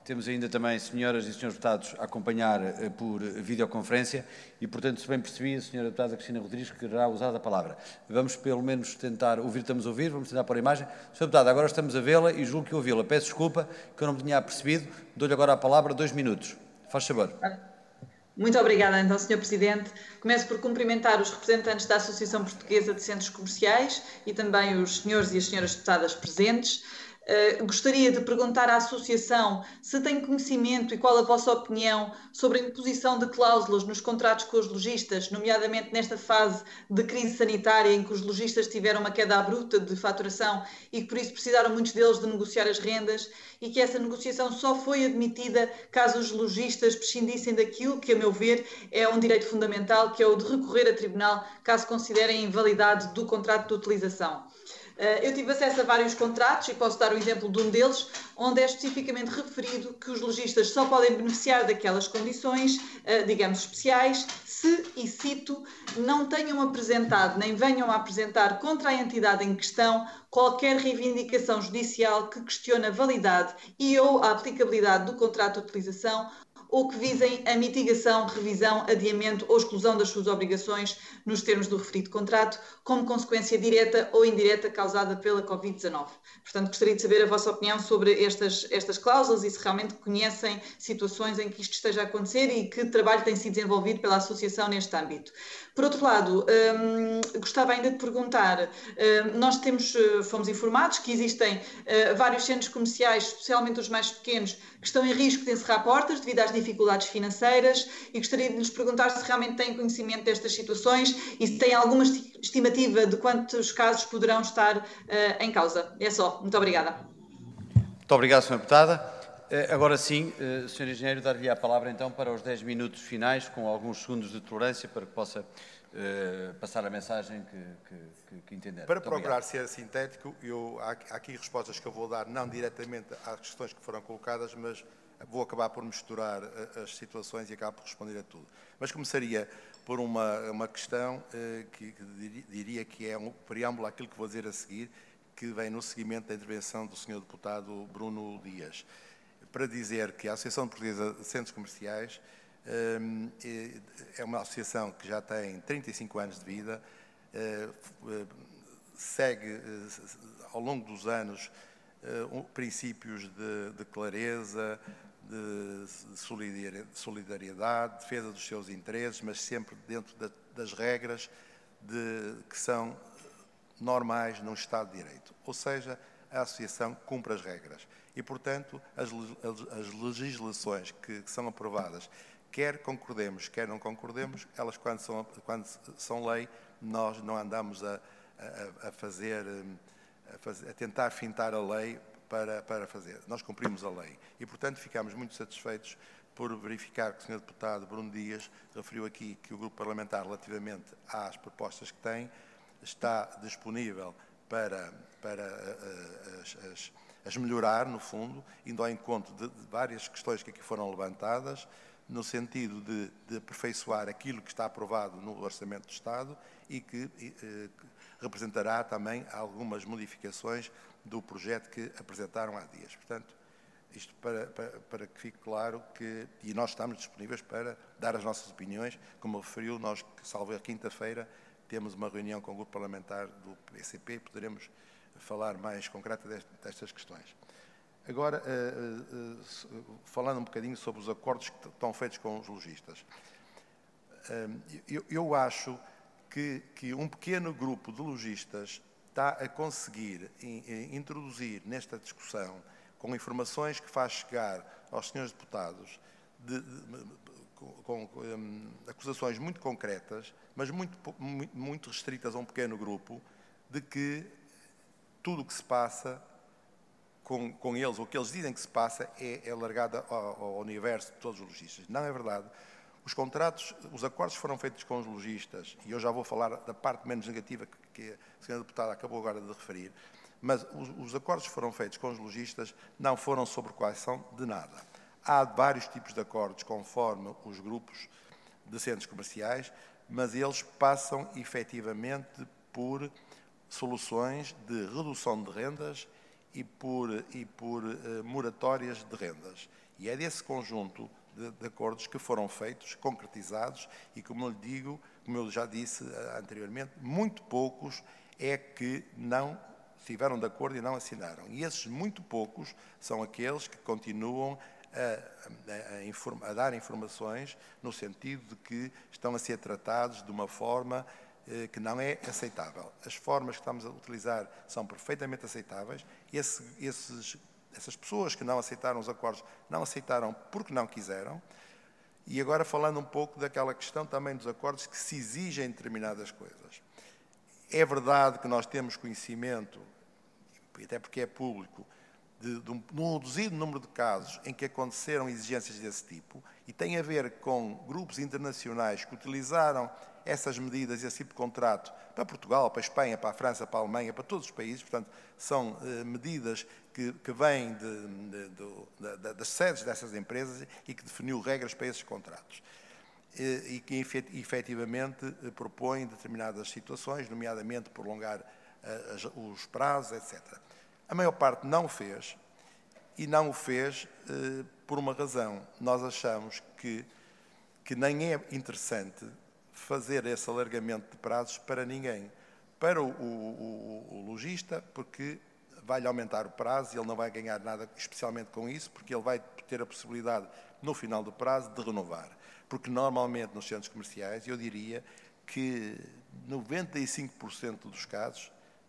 Temos ainda também senhoras e senhores deputados a acompanhar uh, por videoconferência e, portanto, se bem percebi, a senhora deputada Cristina Rodrigues quererá usar a palavra. Vamos, pelo menos, tentar ouvir, estamos a ouvir, vamos tentar pôr a imagem. senhora deputada, agora estamos a vê-la e julgo que ouvi-la. Peço desculpa que eu não me tinha apercebido. Dou-lhe agora a palavra, dois minutos. Faz favor. Muito obrigada, então, senhor Presidente. Começo por cumprimentar os representantes da Associação Portuguesa de Centros Comerciais e também os senhores e as senhoras deputadas presentes. Uh, gostaria de perguntar à Associação se tem conhecimento e qual a vossa opinião sobre a imposição de cláusulas nos contratos com os lojistas, nomeadamente nesta fase de crise sanitária em que os lojistas tiveram uma queda abrupta de faturação e que por isso precisaram muitos deles de negociar as rendas e que essa negociação só foi admitida caso os lojistas prescindissem daquilo que, a meu ver, é um direito fundamental, que é o de recorrer a tribunal caso considerem a invalidade do contrato de utilização. Eu tive acesso a vários contratos e posso dar o exemplo de um deles, onde é especificamente referido que os lojistas só podem beneficiar daquelas condições, digamos, especiais, se, e cito, não tenham apresentado nem venham a apresentar contra a entidade em questão qualquer reivindicação judicial que questione a validade e ou a aplicabilidade do contrato de utilização ou que visem a mitigação, revisão, adiamento ou exclusão das suas obrigações nos termos do referido contrato, como consequência direta ou indireta causada pela covid dezanove. Portanto, gostaria de saber a vossa opinião sobre estas, estas cláusulas e se realmente conhecem situações em que isto esteja a acontecer e que trabalho tem sido desenvolvido pela Associação neste âmbito. Por outro lado, hum, gostava ainda de perguntar, hum, nós temos, fomos informados que existem hum, vários centros comerciais, especialmente os mais pequenos, que estão em risco de encerrar portas devido às dificuldades financeiras e gostaria de lhes perguntar se realmente têm conhecimento destas situações e se têm alguma estimativa de quantos casos poderão estar uh, em causa. É só. Muito obrigada. Muito obrigado, senhora Deputada. Uh, agora sim, uh, senhor Engenheiro, dar-lhe a palavra então para os dez minutos finais, com alguns segundos de tolerância para que possa uh, passar a mensagem que, que, que entender. Para Muito procurar obrigado. ser sintético, eu, há, há aqui respostas que eu vou dar, não diretamente às questões que foram colocadas, mas vou acabar por misturar as situações e acabar por responder a tudo. Mas começaria por uma, uma questão eh, que, que diria que é um preâmbulo àquilo que vou dizer a seguir, que vem no seguimento da intervenção do senhor deputado Bruno Dias, para dizer que a Associação Portuguesa de Centros Comerciais eh, é uma associação que já tem trinta e cinco anos de vida, eh, segue eh, ao longo dos anos eh, princípios de, de clareza, de solidariedade, defesa dos seus interesses, mas sempre dentro da, das regras de, que são normais num Estado de Direito. Ou seja, a Associação cumpre as regras. E, portanto, as, as legislações que, que são aprovadas, quer concordemos, quer não concordemos, elas, quando são, quando são lei, nós não andamos a, a, a fazer, a, fazer, a tentar fintar a lei Para, para fazer. Nós cumprimos a lei e, portanto, ficamos muito satisfeitos por verificar que o senhor deputado Bruno Dias referiu aqui que o grupo parlamentar, relativamente às propostas que tem, está disponível para, para as, as, as melhorar, no fundo, indo ao encontro de, de várias questões que aqui foram levantadas, no sentido de, de aperfeiçoar aquilo que está aprovado no Orçamento do Estado e que eh, representará também algumas modificações do projeto que apresentaram há dias. Portanto, isto para, para, para que fique claro que, e nós estamos disponíveis para dar as nossas opiniões, como referiu, nós, salvo a quinta-feira, temos uma reunião com o grupo parlamentar do P C P e poderemos falar mais concreta destas questões. Agora, falando um bocadinho sobre os acordos que estão feitos com os lojistas. Eu, eu acho que, que um pequeno grupo de lojistas está a conseguir introduzir nesta discussão, com informações que faz chegar aos senhores deputados, de, de, com, com um, acusações muito concretas, mas muito, muito, muito restritas a um pequeno grupo, de que tudo o que se passa com, com eles, ou o que eles dizem que se passa, é, é largado ao, ao universo de todos os lojistas. Não é verdade. Os contratos, os acordos foram feitos com os lojistas, e eu já vou falar da parte menos negativa que, que a senhora deputada acabou agora de referir, mas os, os acordos foram feitos com os lojistas não foram sobre coação de nada. Há vários tipos de acordos conforme os grupos de centros comerciais, mas eles passam efetivamente por soluções de redução de rendas e por, e por uh, moratórias de rendas. E é desse conjunto de, de acordos que foram feitos, concretizados, e como eu lhe digo, como eu já disse anteriormente, muito poucos é que não estiveram de acordo e não assinaram. E esses muito poucos são aqueles que continuam a, a, a, informa, a dar informações no sentido de que estão a ser tratados de uma forma eh, que não é aceitável. As formas que estamos a utilizar são perfeitamente aceitáveis. Esse, esses, essas pessoas que não aceitaram os acordos, não aceitaram porque não quiseram. E agora falando um pouco daquela questão também dos acordos que se exigem determinadas coisas. É verdade que nós temos conhecimento, até porque é público, de, de um, de um reduzido número de casos em que aconteceram exigências desse tipo, e tem a ver com grupos internacionais que utilizaram essas medidas, esse tipo de contrato, para Portugal, para a Espanha, para a França, para a Alemanha, para todos os países. Portanto, são eh, medidas que, que vêm de, de, de, de, das sedes dessas empresas e que definiu regras para esses contratos. E que efetivamente propõem determinadas situações, nomeadamente prolongar os prazos, etcétera. A maior parte não o fez, e não o fez por uma razão. Nós achamos que, que nem é interessante fazer esse alargamento de prazos para ninguém. Para o, o, o, o lojista, porque vai-lhe aumentar o prazo e ele não vai ganhar nada especialmente com isso, porque ele vai ter a possibilidade, no final do prazo, de renovar. Porque normalmente nos centros comerciais, eu diria que noventa e cinco por cento dos casos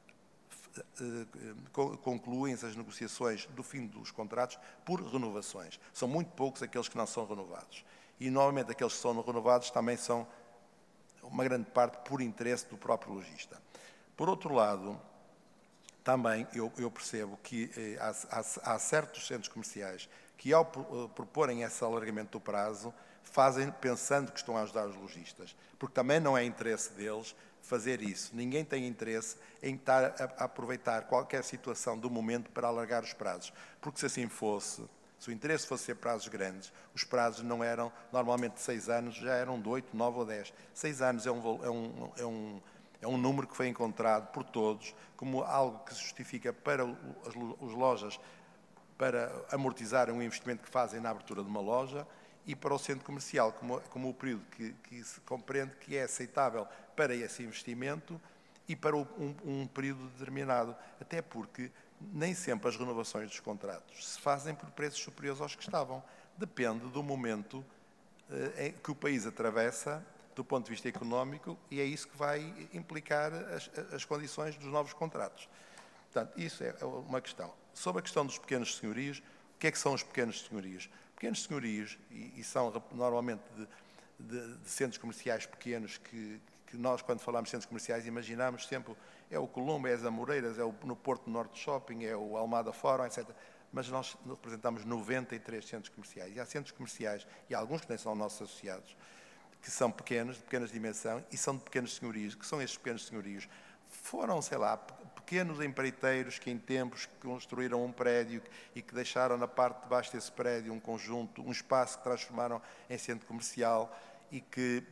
concluem-se as negociações do fim dos contratos por renovações. São muito poucos aqueles que não são renovados. E normalmente aqueles que são renovados também são, uma grande parte, por interesse do próprio lojista. Por outro lado, também eu, eu percebo que eh, há, há, há certos centros comerciais que, ao proporem esse alargamento do prazo, fazem pensando que estão a ajudar os lojistas, porque também não é interesse deles fazer isso. Ninguém tem interesse em estar a aproveitar qualquer situação do momento para alargar os prazos, porque se assim fosse, se o interesse fosse ser prazos grandes, os prazos não eram, normalmente de seis anos, já eram de oito, nove ou dez. Seis anos é um, é um, é um, é um número que foi encontrado por todos como algo que se justifica para as lojas para amortizarem o investimento que fazem na abertura de uma loja, e para o centro comercial, como, como o período que, que se compreende que é aceitável para esse investimento e para um, um período determinado. Até porque nem sempre as renovações dos contratos se fazem por preços superiores aos que estavam. Depende do momento eh, em que o país atravessa, do ponto de vista económico, e é isso que vai implicar as, as condições dos novos contratos. Portanto, isso é uma questão. Sobre a questão dos pequenos senhorios, o que é que são os pequenos senhorios? Pequenos senhorios, e, e são normalmente de, de, de centros comerciais pequenos, que, que nós, quando falamos de centros comerciais, imaginamos sempre, é o Colombo, é as Amoreiras, é o, no Porto Norte Shopping, é o Almada Fórum, etcétera. Mas nós representamos noventa e três centros comerciais. E há centros comerciais, e há alguns que nem são nossos associados, que são pequenos, de pequenas dimensões, e são de pequenos senhorios. Que são estes pequenos senhorios? Foram, sei lá, pequenos empreiteiros que em tempos construíram um prédio e que deixaram na parte de baixo desse prédio um conjunto, um espaço que transformaram em centro comercial e que,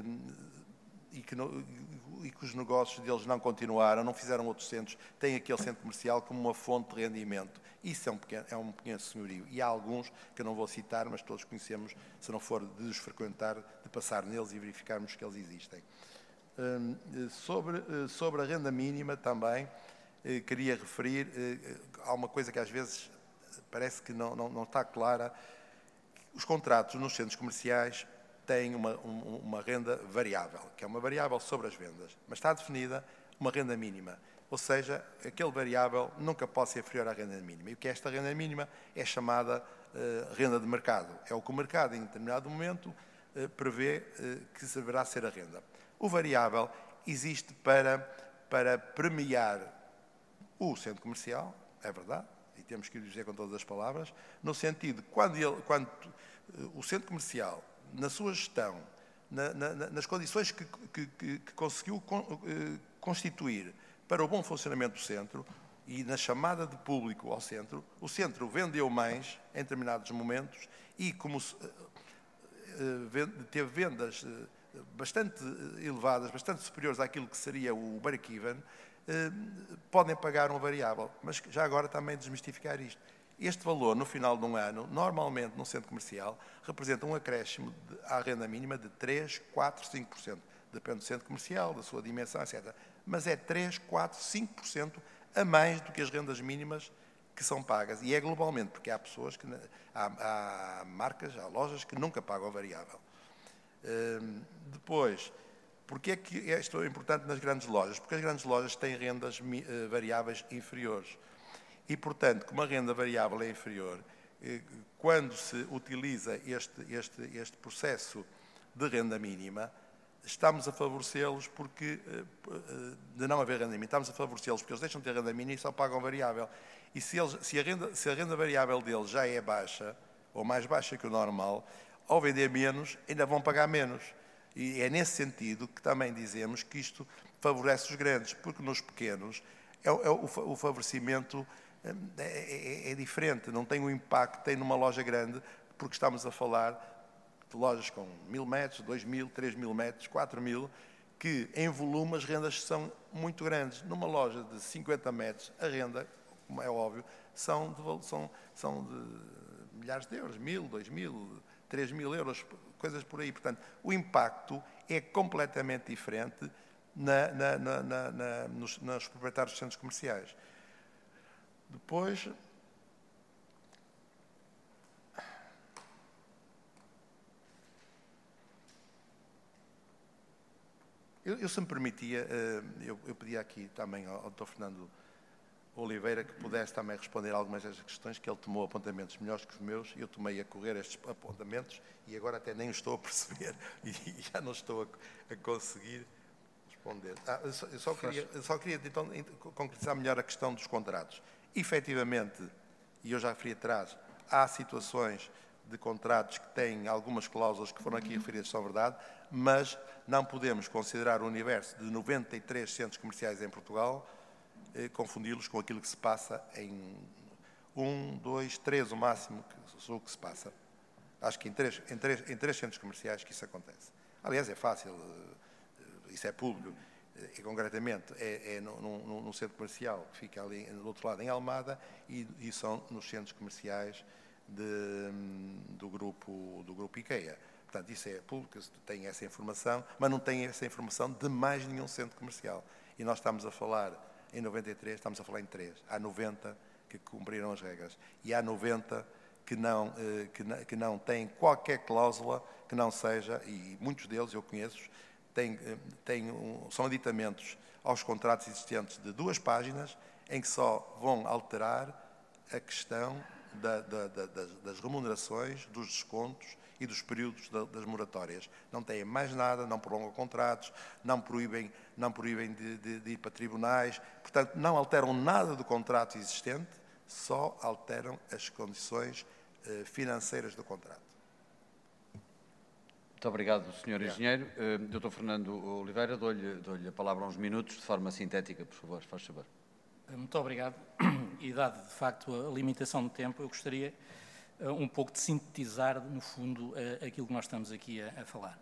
e que, e que os negócios deles não continuaram, não fizeram outros centros, têm aquele centro comercial como uma fonte de rendimento. Isso é um pequeno, é um pequeno senhorio. E há alguns que eu não vou citar, mas todos conhecemos, se não for de os frequentar, de passar neles e verificarmos que eles existem. Sobre, sobre a renda mínima também, queria referir, há uma coisa que às vezes parece que não, não, não está clara. Os contratos nos centros comerciais têm uma, uma renda variável, que é uma variável sobre as vendas, mas está definida uma renda mínima, ou seja, aquele variável nunca pode ser inferior à renda mínima. E o que é esta renda mínima? É chamada uh, renda de mercado. É o que o mercado, em determinado momento, uh, prevê uh, que deverá ser a renda. O variável existe para, para premiar o centro comercial, é verdade, e temos que o dizer com todas as palavras, no sentido de quando, ele, quando o centro comercial, na sua gestão, na, na, nas condições que, que, que conseguiu constituir para o bom funcionamento do centro e na chamada de público ao centro, o centro vendeu mais em determinados momentos e como teve vendas bastante elevadas, bastante superiores àquilo que seria o break-even, eh, podem pagar um variável. Mas já agora também desmistificar isto. Este valor, no final de um ano, normalmente no centro comercial, representa um acréscimo de, à renda mínima de três, quatro, cinco por cento. Depende do centro comercial, da sua dimensão, etcétera. Mas é três, quatro, cinco por cento a mais do que as rendas mínimas que são pagas. E é globalmente, porque há pessoas que... Há, há marcas, há lojas que nunca pagam a variável. Hum, depois... Porquê é que isto é importante nas grandes lojas? Porque as grandes lojas têm rendas uh, variáveis inferiores. E, portanto, como a renda variável é inferior, eh, quando se utiliza este, este, este processo de renda mínima, estamos a favorecê-los porque, uh, de não haver renda mínima, estamos a favorecê-los porque eles deixam de ter renda mínima e só pagam variável. E se, eles, se, a renda, se a renda variável deles já é baixa, ou mais baixa que o normal, ao vender menos, ainda vão pagar menos. E é nesse sentido que também dizemos que isto favorece os grandes, porque nos pequenos é, é, o, o favorecimento é, é, é diferente, não tem o impacto que tem numa loja grande, porque estamos a falar de lojas com mil metros, dois mil, três mil metros, quatro mil, que em volume as rendas são muito grandes. Numa loja de cinquenta metros, a renda, como é óbvio, são de, são, são de milhares de euros, mil, dois mil, três mil euros, coisas por aí. Portanto, o impacto é completamente diferente na, na, na, na, na, nos, nos proprietários dos centros comerciais. Depois, eu, eu se me permitia, eu, eu pedia aqui também ao, ao doutor Fernando Oliveira que pudesse também responder a algumas destas questões, que ele tomou apontamentos melhores que os meus, eu tomei a correr estes apontamentos e agora até nem os estou a perceber e já não estou a, a conseguir responder. Ah, eu, só, eu, só queria, eu só queria então concretizar melhor a questão dos contratos. Efetivamente, e eu já referi atrás, há situações de contratos que têm algumas cláusulas que foram aqui referidas, são verdade, mas não podemos considerar o universo de noventa e três centros comerciais em Portugal confundi-los com aquilo que se passa em um, dois, três, o máximo que, o que se passa. Acho que em três, em, três, em três centros comerciais que isso acontece. Aliás, é fácil, isso é público, e concretamente é, é num, num centro comercial que fica ali do outro lado, em Almada, e, e são nos centros comerciais de, do, grupo, do grupo IKEA. Portanto, isso é público, tem essa informação, mas não tem essa informação de mais nenhum centro comercial. E nós estamos a falar... Em noventa e três, estamos a falar em três. Há noventa que cumpriram as regras. E há noventa que não, que não, que não têm qualquer cláusula que não seja, e muitos deles, eu conheço, têm, têm um, são aditamentos aos contratos existentes de duas páginas, em que só vão alterar a questão da, da, da, das, das remunerações, dos descontos e dos períodos das moratórias. Não têm mais nada, não prolongam contratos, não proíbem, não proíbem de, de, de ir para tribunais, portanto, não alteram nada do contrato existente, só alteram as condições eh, financeiras do contrato. Muito obrigado, senhor Engenheiro. Uh, doutor Fernando Oliveira, dou-lhe dou-lhe a palavra há uns minutos, de forma sintética, por favor, faz favor. Muito obrigado. E dado, de facto, a limitação de tempo, eu gostaria um pouco de sintetizar, no fundo, aquilo que nós estamos aqui a, a falar.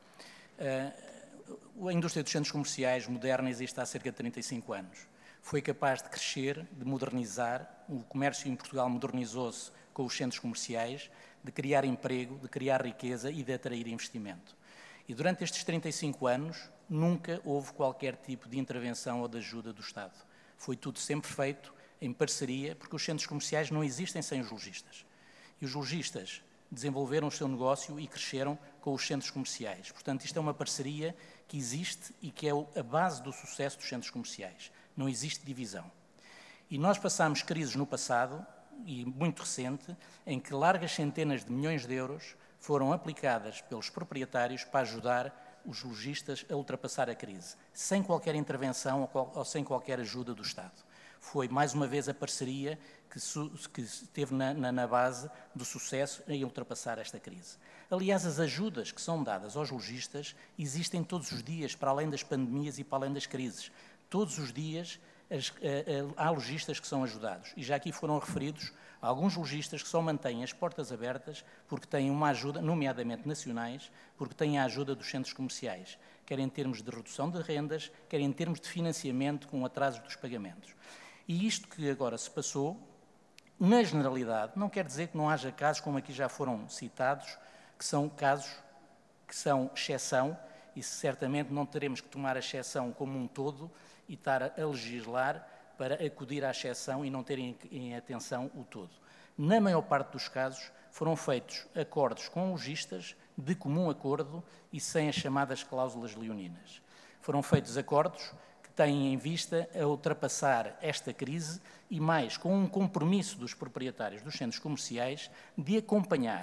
A indústria dos centros comerciais moderna existe há cerca de trinta e cinco anos. Foi capaz de crescer, de modernizar, o comércio em Portugal modernizou-se com os centros comerciais, de criar emprego, de criar riqueza e de atrair investimento. E durante estes trinta e cinco anos, nunca houve qualquer tipo de intervenção ou de ajuda do Estado. Foi tudo sempre feito em parceria, porque os centros comerciais não existem sem os lojistas. E os lojistas desenvolveram o seu negócio e cresceram com os centros comerciais. Portanto, isto é uma parceria que existe e que é a base do sucesso dos centros comerciais. Não existe divisão. E nós passámos crises no passado, e muito recente, em que largas centenas de milhões de euros foram aplicadas pelos proprietários para ajudar os lojistas a ultrapassar a crise, sem qualquer intervenção ou sem qualquer ajuda do Estado. Foi, mais uma vez, a parceria que, su que esteve na, na, na base do sucesso em ultrapassar esta crise. Aliás, as ajudas que são dadas aos lojistas existem todos os dias, para além das pandemias e para além das crises. Todos os dias as, a, a, há lojistas que são ajudados. E já aqui foram referidos alguns lojistas que só mantêm as portas abertas porque têm uma ajuda, nomeadamente nacionais, porque têm a ajuda dos centros comerciais, quer em termos de redução de rendas, quer em termos de financiamento com atrasos dos pagamentos. E isto que agora se passou na generalidade, não quer dizer que não haja casos, como aqui já foram citados, que são casos que são exceção, e certamente não teremos que tomar a exceção como um todo e estar a legislar para acudir à exceção e não ter em, em atenção o todo. Na maior parte dos casos, foram feitos acordos com lojistas de comum acordo e sem as chamadas cláusulas leoninas. Foram feitos acordos que têm em vista a ultrapassar esta crise e mais com um compromisso dos proprietários dos centros comerciais de acompanhar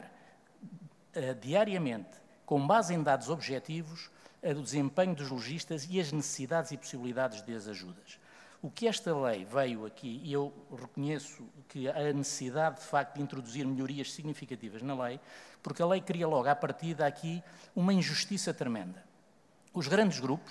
uh, diariamente, com base em dados objetivos, o desempenho dos lojistas e as necessidades e possibilidades das ajudas. O que esta lei veio aqui, e eu reconheço que a necessidade, de facto, de introduzir melhorias significativas na lei, porque a lei cria logo, à partida, aqui, uma injustiça tremenda. Os grandes grupos,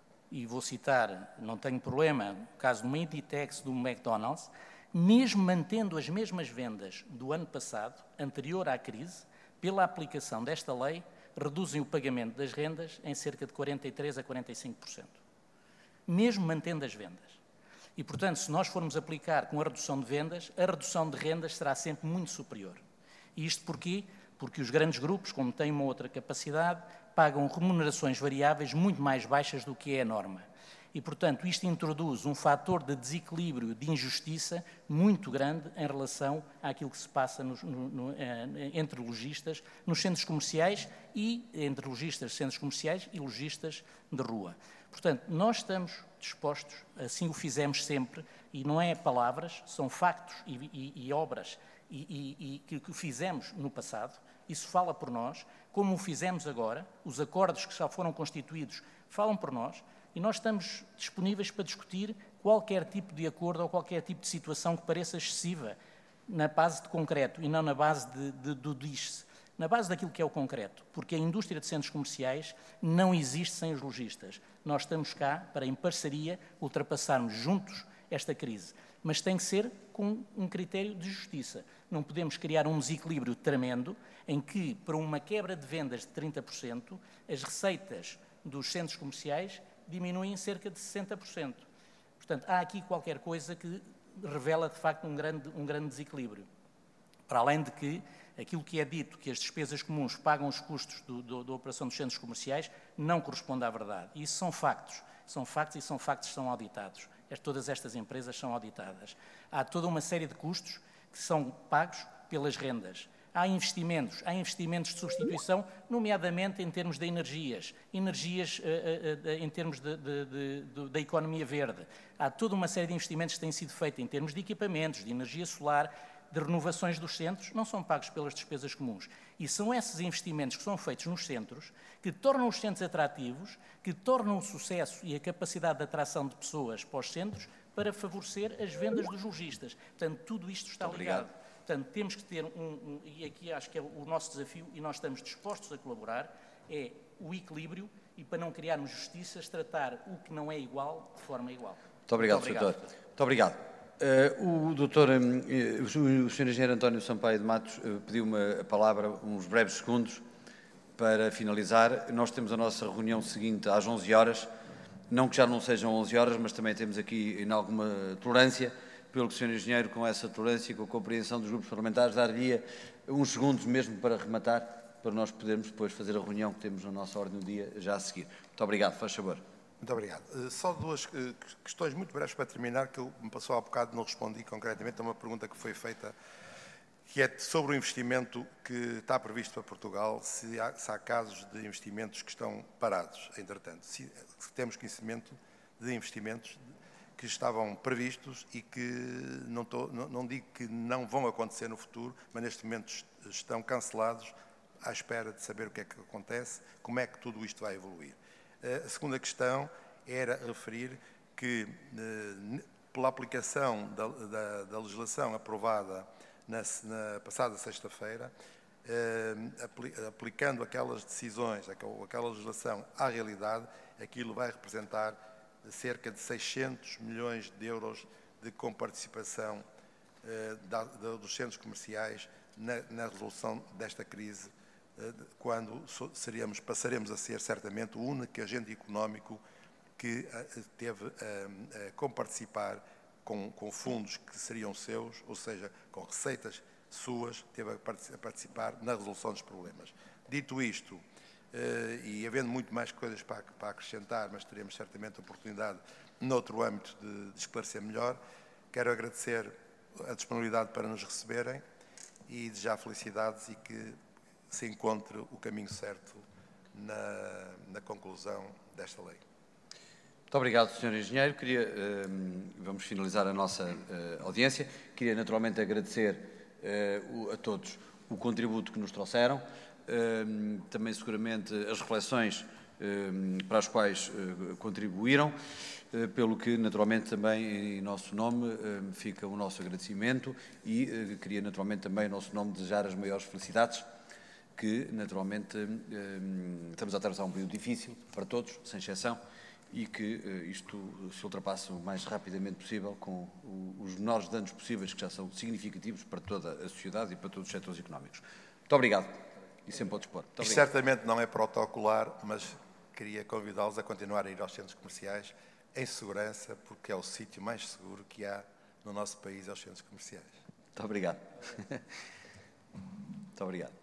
e vou citar, não tenho problema, no caso de uma Inditex, do McDonald's, mesmo mantendo as mesmas vendas do ano passado, anterior à crise, pela aplicação desta lei, reduzem o pagamento das rendas em cerca de quarenta e três a quarenta e cinco por cento, mesmo mantendo as vendas. E, portanto, se nós formos aplicar com a redução de vendas, a redução de rendas será sempre muito superior. E isto porquê? Porque os grandes grupos, como têm uma outra capacidade, pagam remunerações variáveis muito mais baixas do que é a norma. E, portanto, isto introduz um fator de desequilíbrio, de injustiça muito grande em relação àquilo que se passa nos, no, no, entre lojistas nos centros comerciais e entre lojistas de centros comerciais e lojistas de rua. Portanto, nós estamos dispostos, assim o fizemos sempre, e não é palavras, são factos e, e, e obras e, e, e que, que fizemos no passado, isso fala por nós, como o fizemos agora, os acordos que já foram constituídos falam por nós, e nós estamos disponíveis para discutir qualquer tipo de acordo ou qualquer tipo de situação que pareça excessiva na base de concreto e não na base de, de, do diz-se, na base daquilo que é o concreto, porque a indústria de centros comerciais não existe sem os lojistas. Nós estamos cá para, em parceria, ultrapassarmos juntos esta crise, mas tem que ser com um critério de justiça. Não podemos criar um desequilíbrio tremendo em que, para uma quebra de vendas de trinta por cento, as receitas dos centros comerciais diminuem cerca de sessenta por cento. Portanto, há aqui qualquer coisa que revela, de facto, um grande, um grande desequilíbrio. Para além de que, aquilo que é dito, que as despesas comuns pagam os custos do, do, da operação dos centros comerciais, não corresponde à verdade. Isso são factos. São factos e são factos que são auditados. Todas estas empresas são auditadas. Há toda uma série de custos que são pagos pelas rendas. Há investimentos, há investimentos de substituição, nomeadamente em termos de energias, energias uh, uh, uh, em termos de, de, de, de, da economia verde. Há toda uma série de investimentos que têm sido feitos em termos de equipamentos, de energia solar, de renovações dos centros, não são pagos pelas despesas comuns. E são esses investimentos que são feitos nos centros que tornam os centros atrativos, que tornam o sucesso e a capacidade de atração de pessoas para os centros para favorecer as vendas dos lojistas. Portanto, tudo isto está ligado. Portanto, temos que ter um, um, e aqui acho que é o nosso desafio, e nós estamos dispostos a colaborar, é o equilíbrio e, para não criarmos justiças, tratar o que não é igual de forma igual. Muito obrigado, Muito obrigado doutor. Muito obrigado. Uh, o doutor, um, uh, o senhor Engenheiro António Sampaio de Matos uh, pediu-me a palavra uns breves segundos para finalizar. Nós temos a nossa reunião seguinte às onze horas, não que já não sejam onze horas, mas também temos aqui em alguma tolerância, pelo que o senhor Engenheiro, com essa tolerância e com a compreensão dos grupos parlamentares, dar-lhe uns segundos mesmo para rematar, para nós podermos depois fazer a reunião que temos na nossa ordem do dia já a seguir. Muito obrigado, faz favor. Muito obrigado. Só duas questões muito breves para terminar, que eu me passou há bocado, não respondi concretamente a uma pergunta que foi feita, que é sobre o investimento que está previsto para Portugal, se há, se há casos de investimentos que estão parados, entretanto. Se, se temos conhecimento de investimentos que estavam previstos e que não, tô, não, não digo que não vão acontecer no futuro, mas neste momento estão cancelados à espera de saber o que é que acontece, como é que tudo isto vai evoluir. A segunda questão era referir que, pela aplicação da, da, da legislação aprovada na, na passada sexta-feira, aplicando aquelas decisões, aquela legislação à realidade, aquilo vai representar cerca de seiscentos milhões de euros de comparticipação eh, da, da, dos centros comerciais na, na resolução desta crise, eh, quando seríamos, passaremos a ser certamente o único agente económico que eh, teve a, a comparticipar com, com fundos que seriam seus, ou seja, com receitas suas, teve a participar na resolução dos problemas. Dito isto, eh, e havendo muito mais coisas para, para acrescentar, mas teremos certamente a oportunidade, noutro âmbito, de, de esclarecer melhor, quero agradecer a disponibilidade para nos receberem e desejar felicidades e que se encontre o caminho certo na, na conclusão desta lei. Muito obrigado, senhor Engenheiro. Queria, um, vamos finalizar a nossa uh, audiência. Queria naturalmente agradecer uh, o, a todos o contributo que nos trouxeram, um, também seguramente as reflexões um, para as quais uh, contribuíram, uh, pelo que naturalmente também em nosso nome um, fica o nosso agradecimento e uh, queria naturalmente também em nosso nome desejar as maiores felicidades, que naturalmente um, estamos a atravessar um período difícil para todos, sem exceção, e que uh, isto se ultrapasse o mais rapidamente possível com o, os menores danos possíveis, que já são significativos para toda a sociedade e para todos os setores económicos. Muito obrigado e sempre ao dispor. Muito Isto certamente não é protocolar, mas queria convidá-los a continuar a ir aos centros comerciais em segurança, porque é o sítio mais seguro que há no nosso país, aos centros comerciais. Muito obrigado. Muito obrigado.